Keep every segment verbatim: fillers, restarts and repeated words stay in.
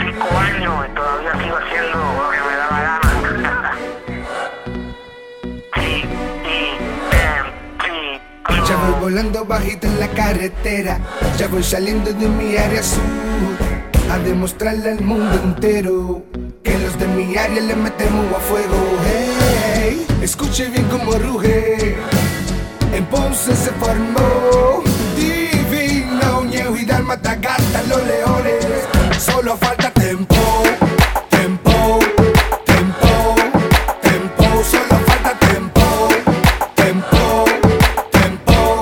cinco años y todavía sigo haciendo lo que me da la gana. T E M P. Ya voy volando bajito en la carretera, ya voy saliendo de mi área sur, a demostrarle al mundo entero que los de mi área le metemos a fuego. Hey, escuche bien como ruge, en Ponce se formó Divino, Ñejo y Dálmata, Gata, los leones. Solo falta tempo, tempo, tempo, tempo. Solo falta tempo, tempo, tempo.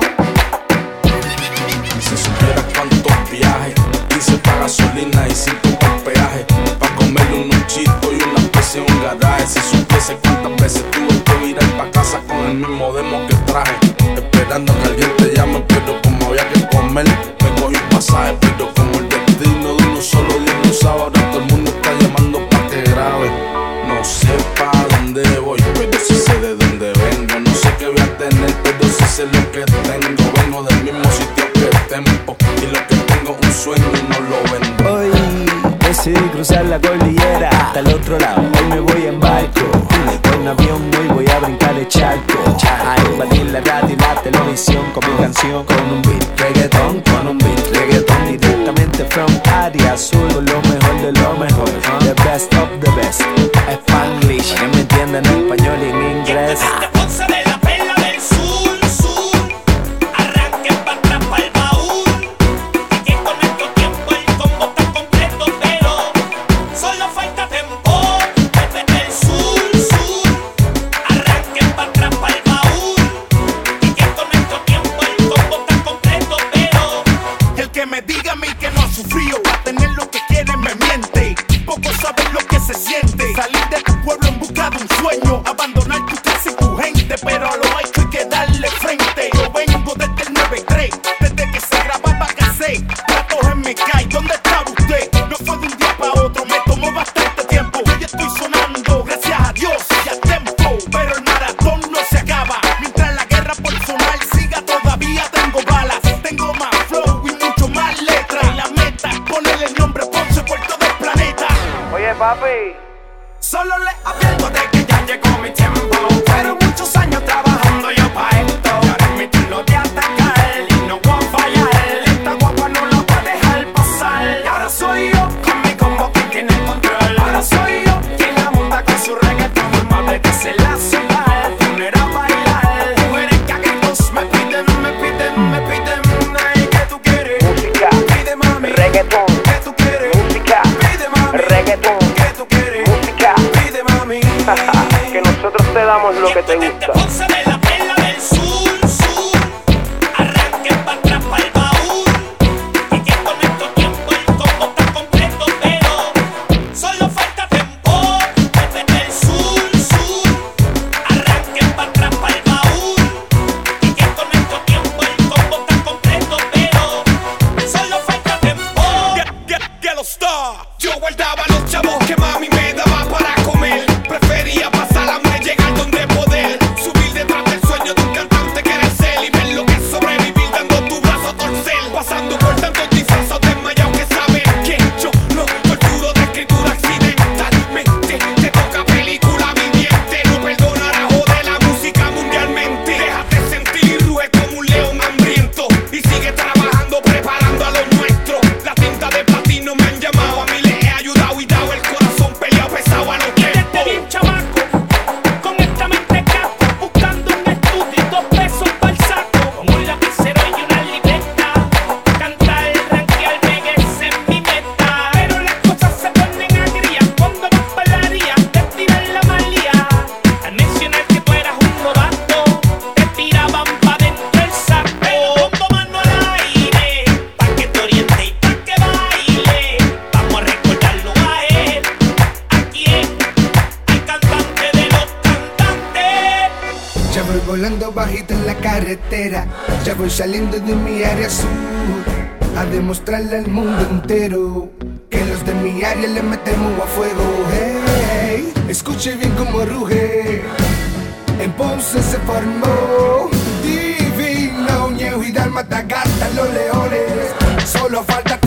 Si supieras cuántos viajes hice pa' gasolina y cinco pa' peaje, pa' comerle un chito y una especie en un garaje. Si supiese cuántas veces tuve que virar pa' casa con el mismo demo que traje, esperando que alguien te llame, pero como había que comer, me cogí un pasaje. Pero como el destino de uno solo día no sabe, ahora todo el mundo está llamando pa' que grabe. No sé pa' dónde voy, pero sí sé de dónde vengo. No sé qué voy a tener, pero sí sé lo que tengo. Vengo del mismo sitio que Tempo, y lo que tengo es un sueño y no lo vendo. Hoy decidí cruzar la cordillera hasta el otro lado, hoy me voy en barco. Con avión hoy voy a brincar el charco, a invadir la radio y la televisión con mi canción, con un beat reggaeton, con un beat reggaeton directamente from área sur, con lo mejor de lo mejor, the best of the best, Spanglish, que me entiendan en español y en inglés. Salir de tu pueblo en busca de un sueño, abandonar tu casa y tu gente, pero a lo hecho hay que darle frente. Yo vengo desde el nueve tres, desde que se grababa cassette, platos en mi calle, ¿dónde estaba usted? No fue de un día para otro, me tomó bastante tiempo. Yo ya estoy sonando, gracias a Dios y a Tempo, pero el maratón no se acaba. Mientras la guerra por sonar siga, todavía tengo balas, tengo más flow y mucho más letras. Y la meta es ponerle el nombre Ponce por todo el planeta. Oye, papi, solo le advierto de que ya llegó mi tiempo, pero muchos años trabajando yo pa' esto. Y ahora es mi turno de atacar y no voy a fallar. Esta guapa no la voy a dejar pasar. Y ahora soy yo con mi combo que tiene el control. Ahora soy yo quien la monta con su reggaetón. Más de que se la sepa, poner a bailar. Mujeres que a gritos me piden, me piden, me piden. Ay, ¿qué tú quieres? música, Pide mami, reggaetón, ¿qué tú quieres? música, Pide mami, reggaetón, ¿qué tú quieres? música. Pide mami. Que nosotros te damos lo que te gusta. Ponce de la perla del sur, sur, arranquen pa' atrás pa'l baúl, y que con estos tiempos el combo está completo, pero solo falta tempo. Desde el sur, sur, arranquen pa' atrás pa'l baúl, y que con estos tiempos el combo está completo, pero solo falta tempo. Get, get, get a star. Yo guardaba los chavos que mami me daba para comer. Prefería pasar hambre, llegar donde poder. Subir detrás del sueño de un cantante que eres él y ver lo que es sobrevivir dando tu brazo a torcer. Pasando por tantos disfrazos desmayados que sabes que yo no torturo de escritura accidentalmente. Te toca película viviente, no perdonará joder la música mundialmente. Déjate sentir, ruge como un león hambriento y sigue trabajando, preparando a los nuestros. La tinta de platino me han llamado, a mí les he ayudado y dado el corazón peleado pesado a los Desde bien chamaco, con esta mente capo, buscando un estudio y dos pesos pa'l saco. Con un lapicero y una libreta, cantar, rankearme, esa es mi meta. Pero las cosas se ponen agrias cuando vas pa' la ría, te tiran la malía. Al mencionar que tú eras un novato, te tiraban pa' dentro el saco. Pongo mano al aire, pa' que te oriente y pa' que baile. Vamos a recordarlo a él, a quien, el cantante de los cantantes. Ya voy volando bajito en la carretera, ya voy saliendo de mi área sur, a demostrarle al mundo entero que los de mi área le metemos a fuego. Hey, escuche bien como ruge, en Ponce se formó Divino, Ñejo y Dálmata, Gata, los leones. Solo falta